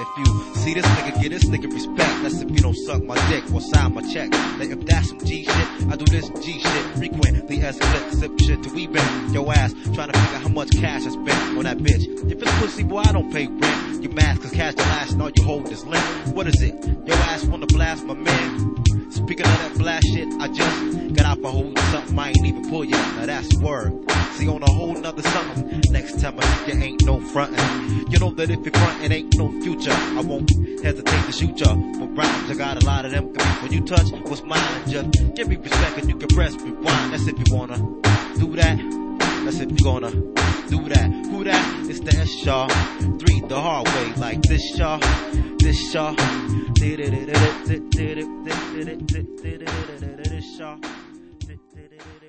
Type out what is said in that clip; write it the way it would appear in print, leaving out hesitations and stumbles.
if you see this nigga, get this nigga respect. That's if you don't suck my dick or sign my check. Now if that's some G shit, I do this G shit frequent. The S-clip, sip shit till we bend your ass, trying to figure out how much cash I spent on that bitch. If it's pussy, boy, I don't pay rent. You mad cause cash the last and all you hold is lint. What is it? Your ass wanna blast my man? Speaking of that blast shit, I just got out for holding something I ain't even pull yet. Now that's word. See, on a whole nother something. Next time I think you ain't no frontin'. You know that if you're frontin', ain't no future. I won't hesitate to shoot ya. For rhymes, I got a lot of them. When you touch what's mine, just give me respect and you can press rewind. That's if you wanna do that. That's if you gonna do that. Who that? It's the S, y'all. 3 the hard way, like this, y'all. This, y'all. This, y'all.